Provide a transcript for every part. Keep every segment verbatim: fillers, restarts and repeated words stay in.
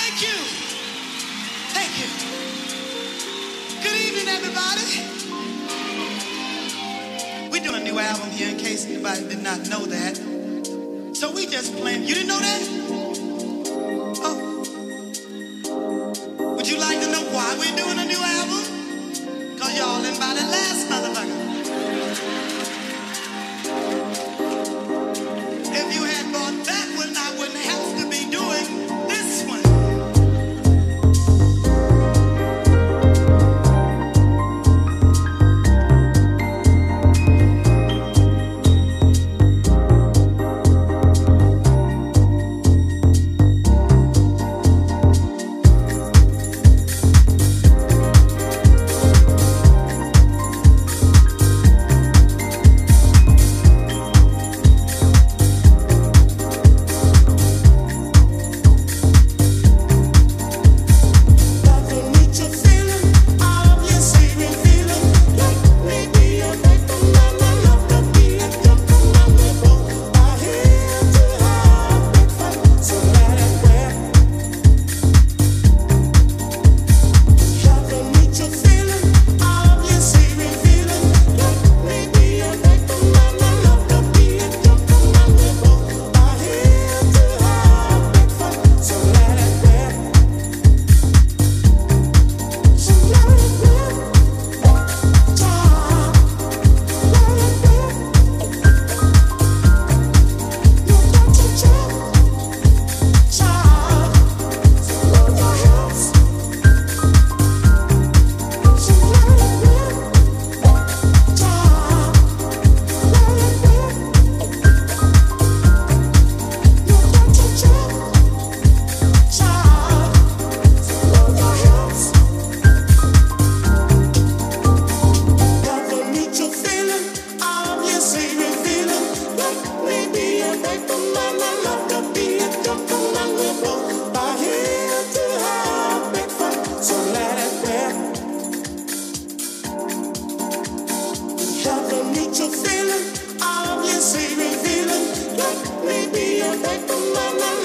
Thank you. Thank you. Good evening, everybody. We're doing a new album here in case anybody did not know that. So we just playing. You didn't know that? Oh. Would you like to know why we're doing a new album? Because y'all didn't buy that last motherfucker. If you had bought that one, I wouldn't have to be doing this one.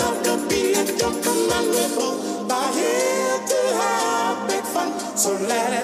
So let it